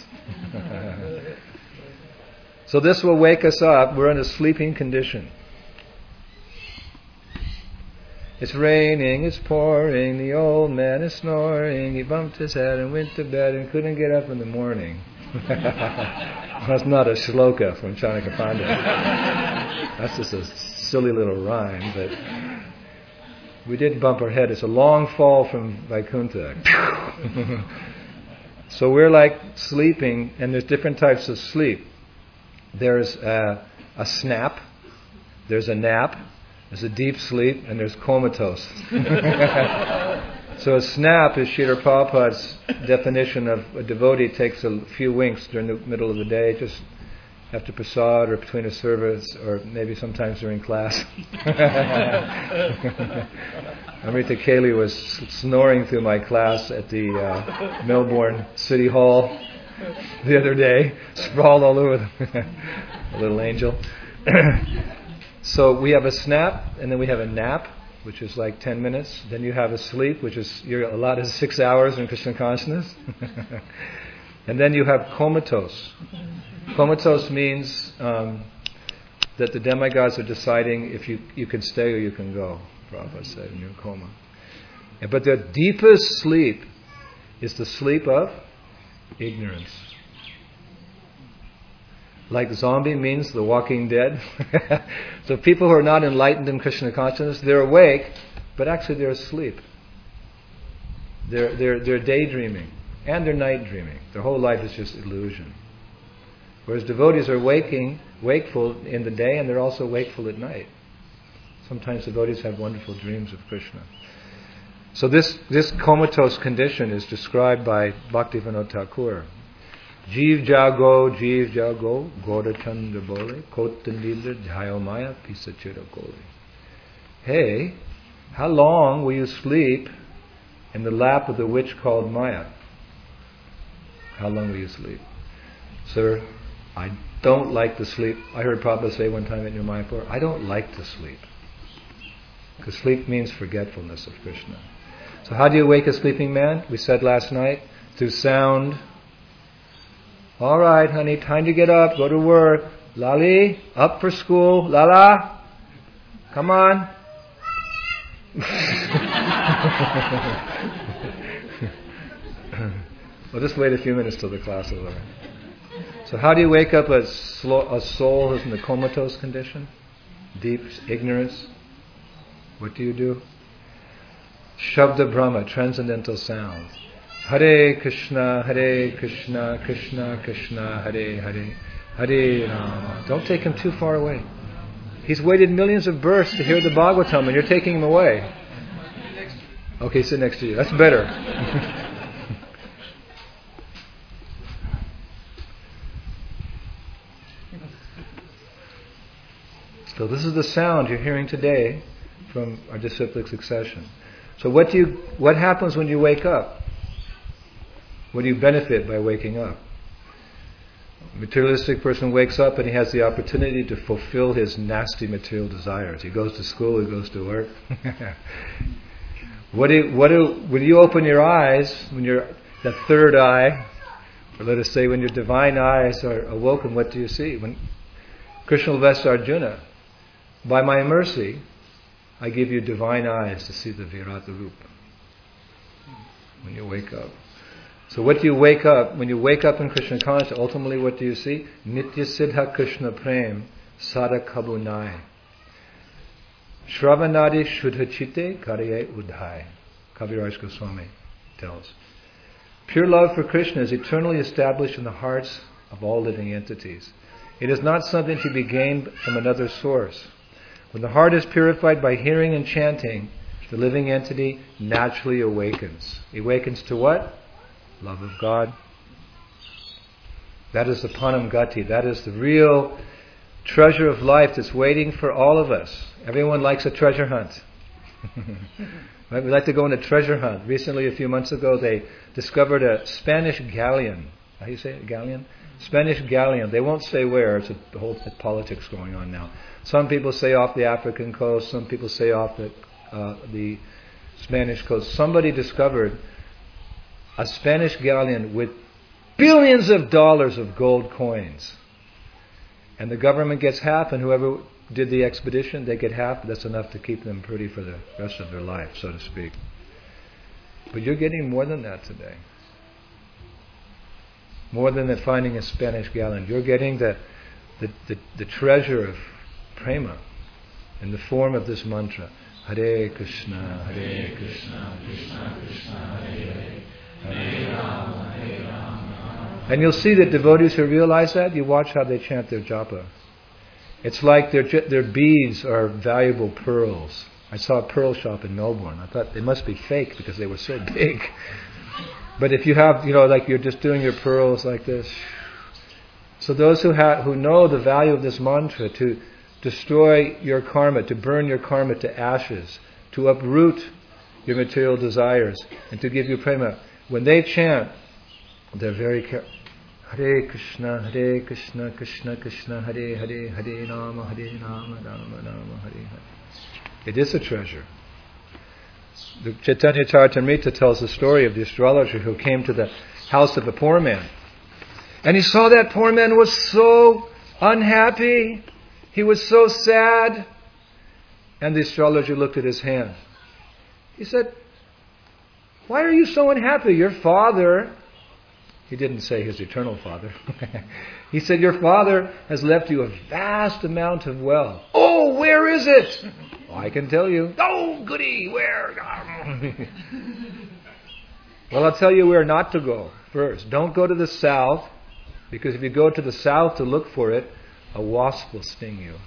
So this will wake us up, we're in a sleeping condition. It's raining, it's pouring, the old man is snoring, he bumped his head and went to bed and couldn't get up in the morning. That's not a shloka from Chanaka Pandit. That's just a silly little rhyme, but we did bump our head. It's a long fall from Vaikuntha. So we're like sleeping, and there's different types of sleep. There's a snap, there's a nap, there's a deep sleep, and there's comatose. So a snap is Srila Prabhupada's definition of a devotee takes a few winks during the middle of the day, just after prasad or between a service or maybe sometimes during class. Amrita Keli was snoring through my class at the Melbourne City Hall the other day, sprawled all over a little angel. So we have a snap, and then we have a nap, which is like 10 minutes. Then you have a sleep, which is, you're allotted 6 hours in Krishna consciousness. And then you have comatose. Comatose means that the demigods are deciding if you can stay or you can go, Prabhupada said, in your coma. But the deepest sleep is the sleep of ignorance. Like zombie means the walking dead. So people who are not enlightened in Krishna consciousness, they're awake, but actually they're asleep. They're daydreaming and they're night dreaming. Their whole life is just illusion. Whereas devotees are wakeful in the day, and they're also wakeful at night. Sometimes devotees have wonderful dreams of Krishna. So this comatose condition is described by Bhaktivinoda Thakur. Jeev jago, Gaura Chandra bole, Kotandila Dhayomaya Pisachira Goli. Hey, how long will you sleep in the lap of the witch called Maya? How long will you sleep? Sir, I don't like to sleep. I heard Prabhupada say one time at New Mayapur, I don't like to sleep. Because sleep means forgetfulness of Krishna. So how do you wake a sleeping man? We said last night, through sound. All right, honey, time to get up, go to work. Lali, up for school. Lala, come on. We'll just wait a few minutes till the class is over. So how do you wake up a soul who's in the comatose condition? Deep ignorance? What do you do? Shabda Brahma, transcendental sound. Hare Krishna, Krishna Krishna, Hare Hare, Hare Rama. Don't take him too far away. He's waited millions of births to hear the Bhagavatam and you're taking him away. Okay, sit next to you. That's better. So this is the sound you're hearing today from our disciplic succession. So what happens when you wake up? What do you benefit by waking up? A materialistic person wakes up and he has the opportunity to fulfill his nasty material desires. He goes to school, he goes to work. When you open your eyes, when you're the third eye, or let us say when your divine eyes are awoken, what do you see? When Krishna will ask Arjuna, by my mercy, I give you divine eyes to see the Virata Rup. When you wake up. So what do you wake up? When you wake up in Krishna consciousness, ultimately what do you see? Nitya Siddha Krishna Prem Sada Kabunai. Shravanadi Shuddha Chitte Karye Udhai. Kaviraj Goswami tells. Pure love for Krishna is eternally established in the hearts of all living entities. It is not something to be gained from another source. When the heart is purified by hearing and chanting, the living entity naturally awakens. It awakens to what? Love of God. That is the Panam Gati. That is the real treasure of life that's waiting for all of us. Everyone likes a treasure hunt. Right? We like to go on a treasure hunt. Recently, a few months ago, they discovered a Spanish galleon. How do you say it? Galleon? Spanish galleon. They won't say where. It's a whole politics going on now. Some people say off the African coast. Some people say off the Spanish coast. Somebody discovered a Spanish galleon with billions of dollars of gold coins. And the government gets half, and whoever did the expedition, they get half. That's enough to keep them pretty for the rest of their life, so to speak. But you're getting more than that today. More than finding a Spanish galleon. You're getting the treasure of prema in the form of this mantra. Hare Krishna, Hare Krishna, Krishna Krishna, Hare Hare, Hare Rama, Hare Rama. And you'll see that devotees who realize that, you watch how they chant their japa. It's like their beads are valuable pearls. I saw a pearl shop in Melbourne. I thought they must be fake because they were so big. But if you have, like you're just doing your pearls like this. So those who know the value of this mantra, to destroy your karma, to burn your karma to ashes, to uproot your material desires, and to give you prema, when they chant, they're very careful. Hare Krishna, Krishna Krishna, Hare Hare, Hare Rama, Rama Rama, Hare Hare. It is a treasure. The Chaitanya Charitamrita tells the story of the astrologer who came to the house of a poor man. And he saw that poor man was so unhappy. He was so sad. And the astrologer looked at his hand. He said, "Why are you so unhappy? Your father..." He didn't say his eternal father. He said, "Your father has left you a vast amount of wealth." "Oh, where is it?" "Oh, I can tell you." "Oh, goody, where?" Well, I'll tell you where not to go first. Don't go to the south, because if you go to the south to look for it, a wasp will sting you.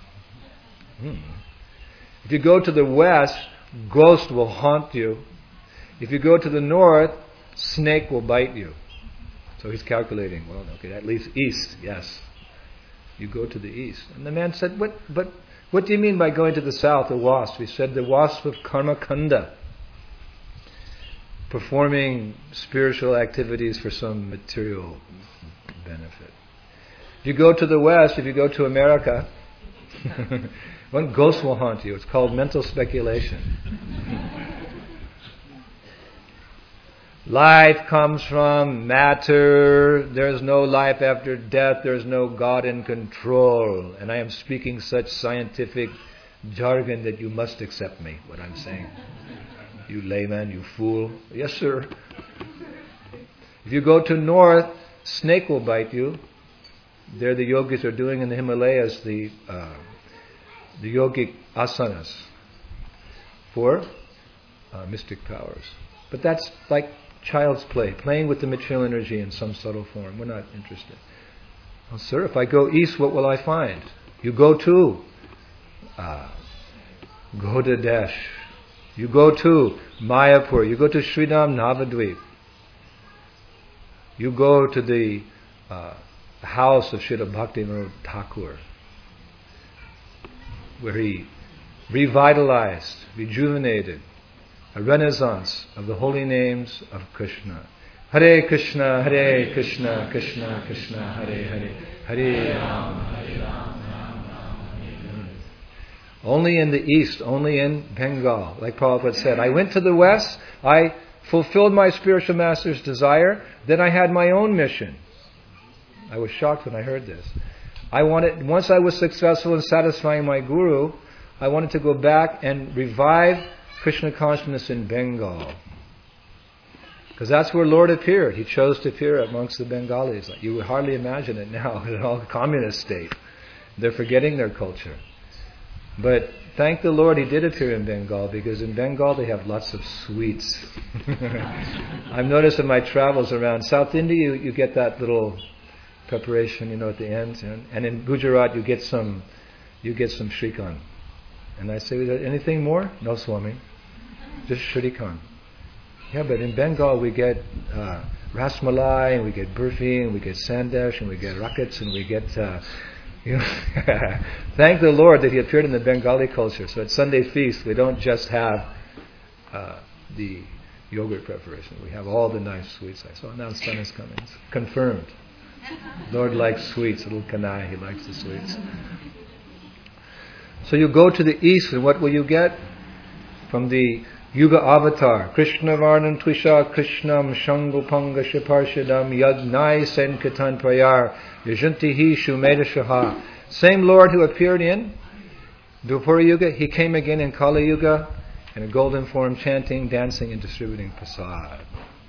If you go to the west, ghost will haunt you. If you go to the north, snake will bite you. So he's calculating, well, okay, at least east, yes. You go to the east. And the man said, what do you mean by going to the south, the wasp? He said, the wasp of karma kanda, performing spiritual activities for some material benefit. If you go to the west, if you go to America, one ghost will haunt you. It's called mental speculation. Life comes from matter. There is no life after death. There is no God in control. And I am speaking such scientific jargon that you must accept me, what I'm saying. you layman, you fool. Yes, sir. If you go to north, snake will bite you. There the yogis are doing in the Himalayas the yogic asanas for mystic powers. But that's like child's play, playing with the material energy in some subtle form. We're not interested. Well, sir, if I go east, what will I find? You go to Gaudadesh. You go to Mayapur. You go to Sridham Navadvip. You go to the house of Srila Bhaktivinoda Thakur, where he revitalized, rejuvenated a renaissance of the holy names of Krishna. Hare Krishna, Hare Krishna, Krishna Krishna, Hare Hare, Hare Rama, Hare Rama, Rama Hare. Only in the East, only in Bengal, like Prabhupada said. I went to the West, I fulfilled my spiritual master's desire, then I had my own mission. I was shocked when I heard this. Once I was successful in satisfying my guru, I wanted to go back and revive Krishna consciousness in Bengal. Because that's where Lord appeared. He chose to appear amongst the Bengalis. You would hardly imagine it now, in all communist state. They're forgetting their culture. But thank the Lord He did appear in Bengal, because in Bengal they have lots of sweets. I've noticed in my travels around South India, you get that little preparation, at the end. And in Gujarat you get some Shrikand. And I say, anything more? No, Swami. Just Shrikand. Yeah, but in Bengal we get rasmalai, and we get burfi, and we get sandesh, and we get rockets, and we get... Thank the Lord that He appeared in the Bengali culture. So at Sunday feast we don't just have the yogurt preparation. We have all the nice sweets. I saw now sun is coming. It's confirmed. Lord likes sweets. Little Kanai, He likes the sweets. So you go to the east, and what will you get? From the Yuga Avatar, Krishna Varnam Twisha Krishnam Shangopanga Shiparshadam Yagnai Senkatan Prayar Yajantihi Shumeda Shaha. Same Lord who appeared in Dwapara Yuga, He came again in Kali Yuga in a golden form, chanting, dancing, and distributing prasad.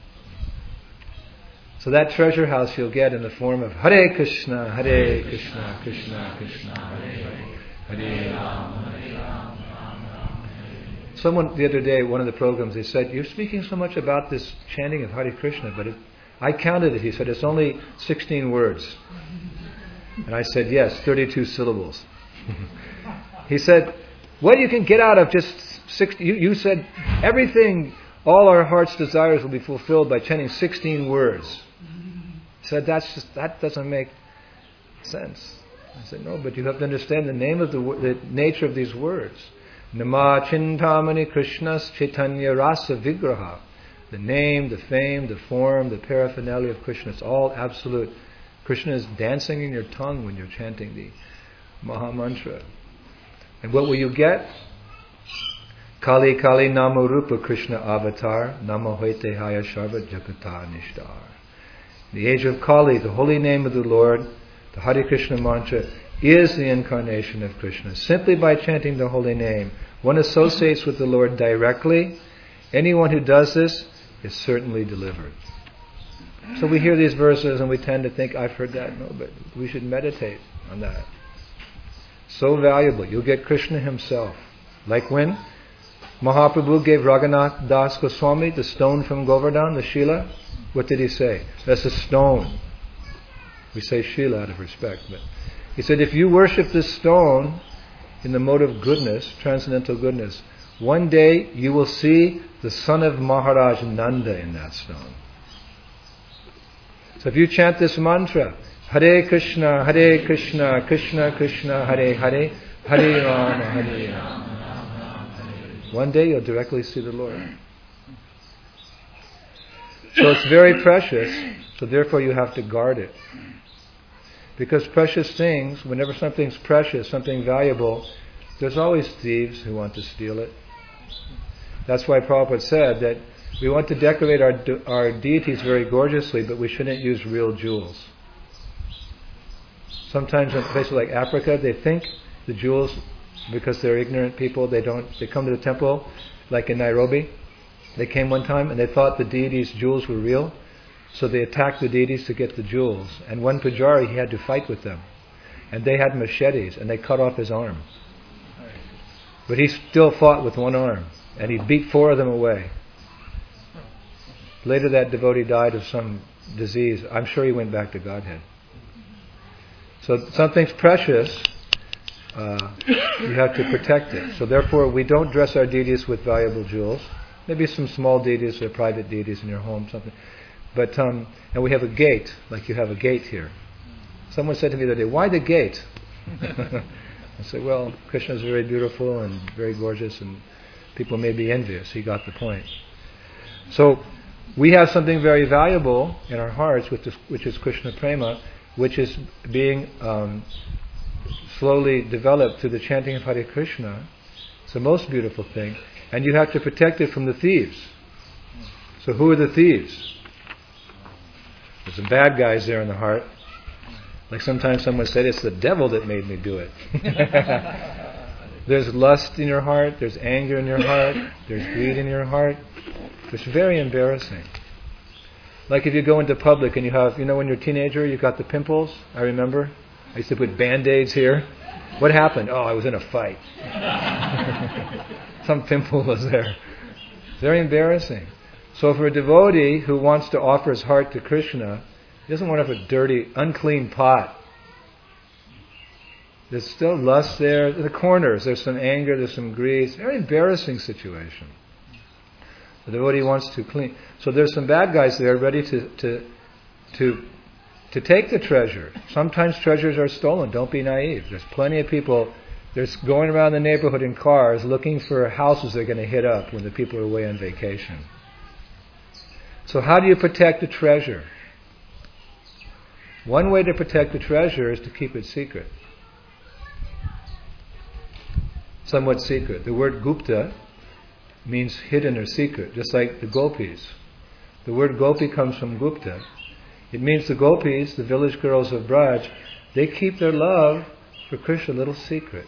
So that treasure house you'll get in the form of Hare Krishna, Hare Krishna, Krishna Krishna, Hare Hare, Hare Rama, Hare Rama. Someone the other day, one of the programs, they said, you're speaking so much about this chanting of Hare Krishna, but I counted it. He said, it's only 16 words. And I said, yes, 32 syllables. He said, what you can get out of just 60, you said everything, all our heart's desires will be fulfilled by chanting 16 words. He said, that doesn't make sense. I said, no, but you have to understand the name of the nature of these words. Nama Chintamani Krishnas Chaitanya Rasa Vigraha. The name, the fame, the form, the paraphernalia of Krishna, it's all absolute. Krishna is dancing in your tongue when you're chanting the Maha Mantra. And what will you get? Kali Kali Nama Rupa Krishna Avatar Nama Hoite Haya Sharva Jakata Nishtar. The age of Kali, the holy name of the Lord, the Hare Krishna mantra, is the incarnation of Krishna. Simply by chanting the holy name, one associates with the Lord directly. Anyone who does this is certainly delivered. So we hear these verses and we tend to think, I've heard that. No, but we should meditate on that. So valuable. You'll get Krishna Himself. Like when Mahaprabhu gave Raghunath Das Goswami the stone from Govardhan, the Shila, what did he say? That's a stone. We say Shila out of respect, but he said, if you worship this stone in the mode of goodness, transcendental goodness, one day you will see the son of Maharaj Nanda in that stone. So if you chant this mantra, Hare Krishna, Hare Krishna, Krishna Krishna, Hare Hare, Hare Rama, Hare Rama, one day you'll directly see the Lord. So it's very precious, so therefore you have to guard it. Because precious things, whenever something's precious, something valuable, there's always thieves who want to steal it. That's why Prabhupada said that we want to decorate our deities very gorgeously, but we shouldn't use real jewels. Sometimes in places like Africa, they think the jewels, because they're ignorant people, they come to the temple, like in Nairobi, They came one time and they thought the deities' jewels were real, so they attacked the deities to get the jewels. And one pujari, he had to fight with them. And they had machetes and they cut off his arm. But he still fought with one arm and he beat 4 of them away. Later that devotee died of some disease. I'm sure he went back to Godhead. So something's precious, you have to protect it. So therefore we don't dress our deities with valuable jewels. Maybe some small deities or private deities in your home, something. But and we have a gate, like you have a gate here. Someone said to me the other day, "Why the gate?" I said, "Well, Krishna is very beautiful and very gorgeous, and people may be envious." He got the point. So we have something very valuable in our hearts, which is Krishna Prema, which is being slowly developed through the chanting of Hare Krishna. It's the most beautiful thing. And you have to protect it from the thieves. So who are the thieves? There's some bad guys there in the heart. Like sometimes someone said, it's the devil that made me do it. There's lust in your heart, there's anger in your heart, there's greed in your heart. It's very embarrassing. Like if you go into public and you have, when you're a teenager, you've got the pimples. I remember. I used to put Band-Aids here. What happened? Oh, I was in a fight. Some pimple was there. Very embarrassing. So for a devotee who wants to offer his heart to Krishna, he doesn't want to have a dirty, unclean pot. There's still lust there. In the corners, there's some anger, there's some greed. It's a very embarrassing situation. The devotee wants to clean. So there's some bad guys there ready to take the treasure. Sometimes treasures are stolen. Don't be naive. There's plenty of people going around the neighborhood in cars looking for houses they're going to hit up when the people are away on vacation. So how do you protect the treasure? One way to protect the treasure is to keep it secret. Somewhat secret. The word gupta means hidden or secret, just like the gopis. The word gopi comes from gupta. It means the gopis, the village girls of Braj, they keep their love for Krishna a little secret.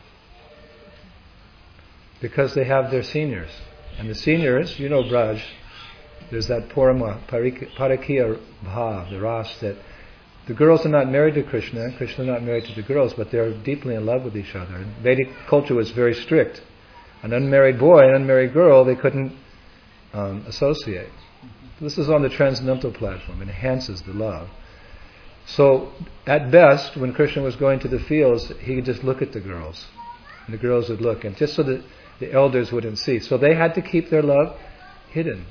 Because they have their seniors. And the seniors, Braj, there's that Purama, Parakiya Bhav, the Ras, that the girls are not married to Krishna, Krishna is not married to the girls, but they're deeply in love with each other. And Vedic culture was very strict. An unmarried boy and an unmarried girl, they couldn't associate. This is on the transcendental platform. It enhances the love. So, at best, when Krishna was going to the fields, he could just look at the girls. And the girls would look, and just so that the elders wouldn't see. So they had to keep their love hidden.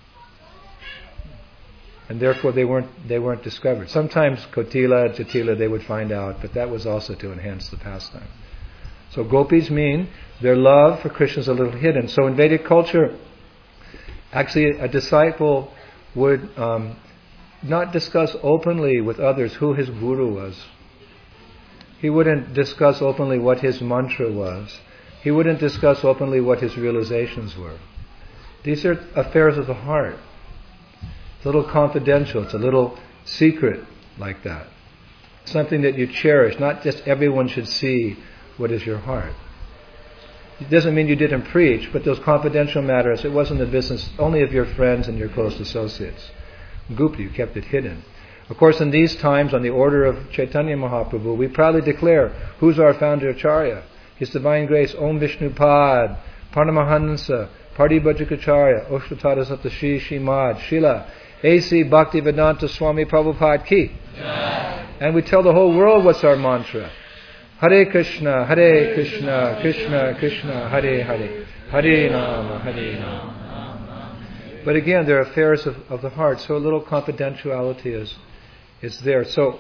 And therefore they weren't discovered. Sometimes Kotila, Jatila, they would find out, but that was also to enhance the pastime. So gopis mean their love for Krishna is a little hidden. So in Vedic culture, actually a disciple would not discuss openly with others who his guru was. He wouldn't discuss openly what his mantra was. He wouldn't discuss openly what his realizations were. These are affairs of the heart. It's a little confidential. It's a little secret like that. Something that you cherish. Not just everyone should see what is your heart. It doesn't mean you didn't preach, but those confidential matters, it wasn't the business only of your friends and your close associates. Gupta, you kept it hidden. Of course, in these times, on the order of Chaitanya Mahaprabhu, we proudly declare who's our founder Acharya. His Divine Grace, Om Vishnu Pad, Paramahansa, Partibhajikacharya, Oshtatara Saptashi Shimad, Shila, A.C. Bhaktivedanta Swami Prabhupada Ki. Yeah. And we tell the whole world what's our mantra. Hare Krishna, Krishna Krishna, Hare Hare, Hare Rama, Hare Rama. But again, there are affairs of the heart, so a little confidentiality is there. So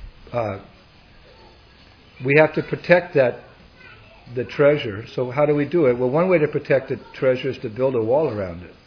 we have to protect the treasure. So how do we do it? Well, one way to protect the treasure is to build a wall around it.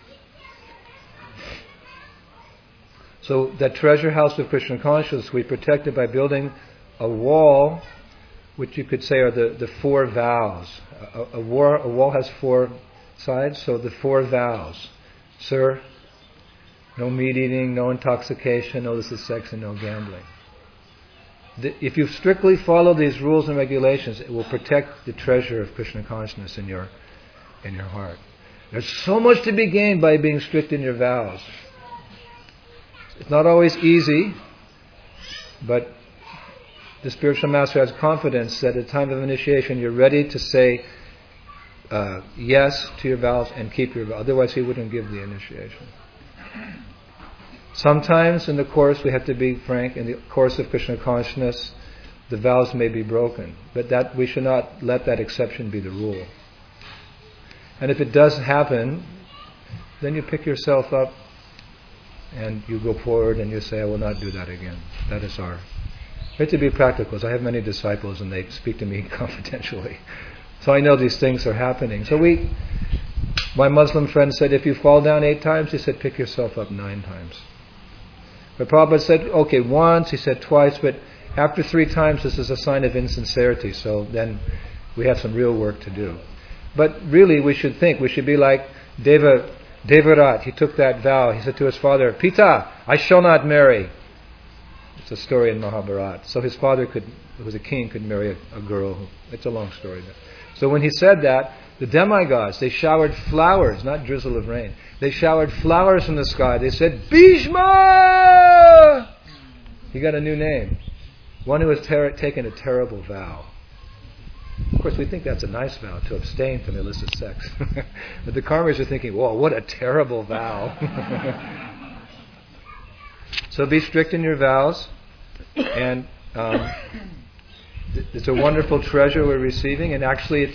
So that treasure house of Krishna consciousness, we protect it by building a wall, which you could say are the 4 vows. A wall has 4 sides, so the 4 vows. Sir, no meat eating, no intoxication, no illicit sex, and no gambling. If you strictly follow these rules and regulations, it will protect the treasure of Krishna consciousness in your heart. There's so much to be gained by being strict in your vows. It's not always easy, but the spiritual master has confidence that at the time of initiation you're ready to say yes to your vows and keep your vows. Otherwise he wouldn't give the initiation. Sometimes in the course, we have to be frank, in the course of Krishna consciousness, the vows may be broken. But that we should not let that exception be the rule. And if it does happen, then you pick yourself up and you go forward and you say, I will not do that again. That is our... We have to be practical. I have many disciples and they speak to me confidentially. So I know these things are happening. So my Muslim friend said, if you fall down 8 times, he said, pick yourself up 9 times. But Prabhupada said, okay, once, he said twice, but after 3 times, this is a sign of insincerity. So then we have some real work to do. But really, we should be like Devarat. He took that vow. He said to his father, Pita, I shall not marry. It's a story in Mahabharata. So his father who was a king, could marry a girl. It's a long story. So when he said that, the demigods, they showered flowers, not drizzle of rain. They showered flowers from the sky. They said, Bhishma! He got a new name. One who has taken a terrible vow. Of course, we think that's a nice vow, to abstain from illicit sex. But the karmas are thinking, whoa, what a terrible vow. So be strict in your vows. And it's a wonderful treasure we're receiving. And actually,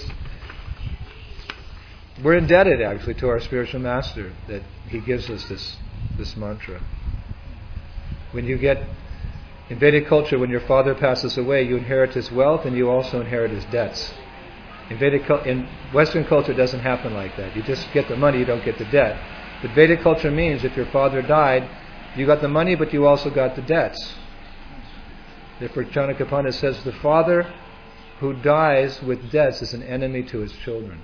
we're indebted actually to our spiritual master that he gives us this mantra. When you get... In Vedic culture, when your father passes away, you inherit his wealth and you also inherit his debts. In Western culture, it doesn't happen like that. You just get the money, you don't get the debt. But Vedic culture means if your father died, you got the money, but you also got the debts. Therefore, Chanakya Pandit says, the father who dies with debts is an enemy to his children.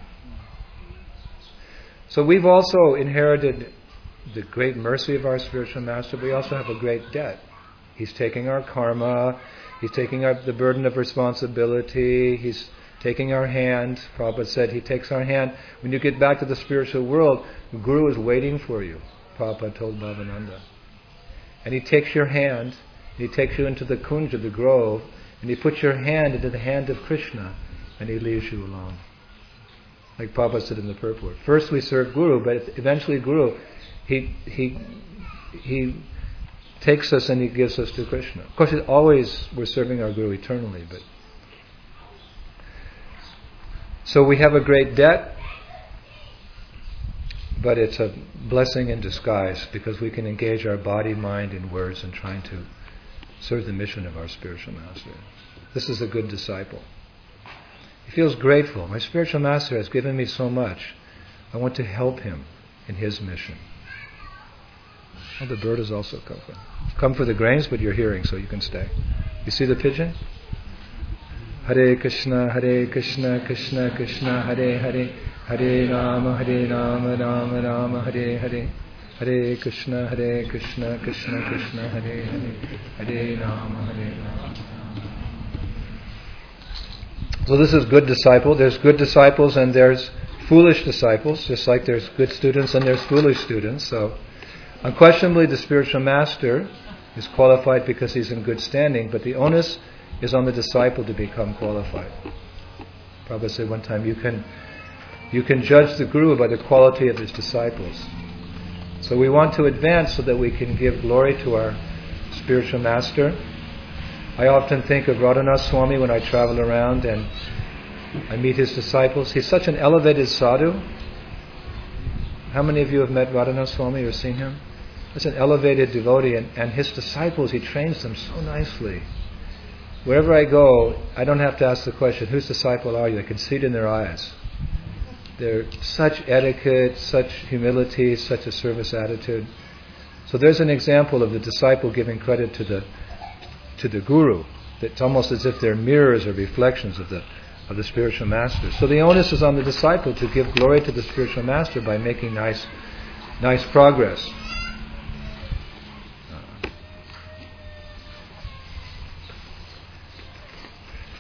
So we've also inherited the great mercy of our spiritual master, but we also have a great debt. He's taking our karma, he's taking the burden of responsibility, he's taking our hand. Prabhupada said he takes our hand. When you get back to the spiritual world, the Guru is waiting for you, Prabhupada told Bhavananda. And he takes your hand, and he takes you into the kunja, the grove, and he puts your hand into the hand of Krishna, and he leaves you alone. Like Prabhupada said in the purport. First we serve Guru, but eventually Guru, he takes us and he gives us to Krishna. Of course, we're serving our Guru eternally, but... So we have a great debt, but it's a blessing in disguise because we can engage our body, mind, and words in trying to serve the mission of our spiritual master. This is a good disciple. He feels grateful. My spiritual master has given me so much. I want to help him in his mission. Oh, the bird has also come for the grains, but you're hearing, so you can stay. You see the pigeon? Hare Krishna, Krishna Krishna, Hare Hare, Hare Rama, Rama Rama, Hare Hare, Hare Krishna, Krishna Krishna, Hare Hare, Hare Rama, Rama. So this is good disciple. There's good disciples and there's foolish disciples, just like there's good students and there's foolish students. So unquestionably the spiritual master is qualified because he's in good standing, but the onus is on the disciple to become qualified. Prabhupada said one time, you can judge the Guru by the quality of his disciples. So we want to advance so that we can give glory to our spiritual master. I often think of Radhanath Swami when I travel around and I meet his disciples. He's such an elevated sadhu. How many of you have met Radhanath Swami or seen him? He's an elevated devotee, and his disciples, he trains them so nicely. Wherever I go, I don't have to ask the question, whose disciple are you? I can see it in their eyes. They're such etiquette, such humility, such a service attitude. So there's an example of the disciple giving credit to the Guru. It's almost as if they're mirrors or reflections of the spiritual master. So the onus is on the disciple to give glory to the spiritual master by making nice progress.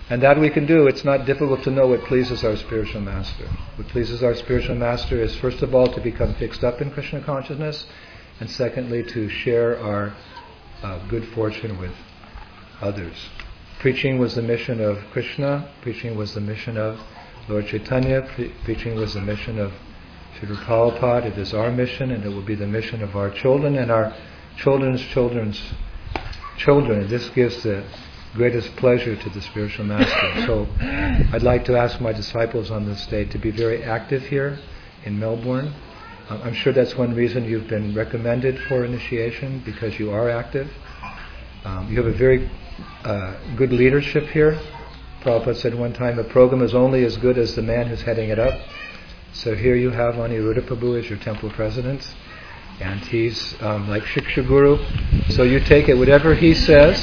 And that we can do. It's not difficult to know what pleases our spiritual master. What pleases our spiritual master is, first of all, to become fixed up in Krishna consciousness, and secondly, to share our good fortune with others. Preaching was the mission of Krishna. Preaching was the mission of Lord Chaitanya. Preaching was the mission of Srila Prabhupada. It is our mission, and it will be the mission of our children and our children's children's children. And this gives the greatest pleasure to the spiritual master. So I'd like to ask my disciples on this day to be very active here in Melbourne. I'm sure that's one reason you've been recommended for initiation, because you are active. You have a very good leadership here. Prabhupada said one time, a program is only as good as the man who's heading it up. So here you have Aniruddha Prabhu as your temple president, and he's like Shiksha Guru. So you take it, whatever he says,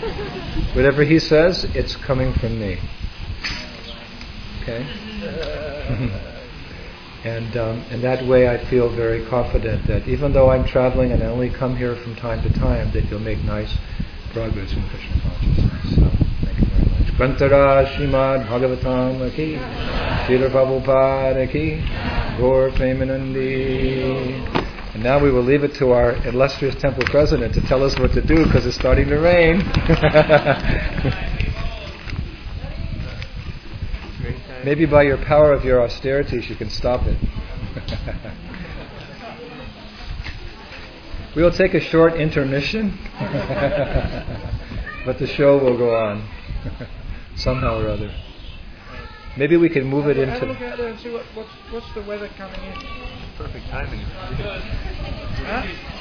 it's coming from me. Okay? And that way I feel very confident that even though I'm traveling and I only come here from time to time, that you'll make nice progress in Krishna consciousness. So, thank you very much. Grantara Srimad Bhagavatam Ki, Srila Prabhupada Ki, Gaur Premanandi. And now we will leave it to our illustrious temple president to tell us what to do, because it's starting to rain. Maybe by your power of your austerities you can stop it. We will take a short intermission, but the show will go on somehow or other. Maybe we can move it into... Have a look out there and see what's the weather coming in. Perfect timing. Huh?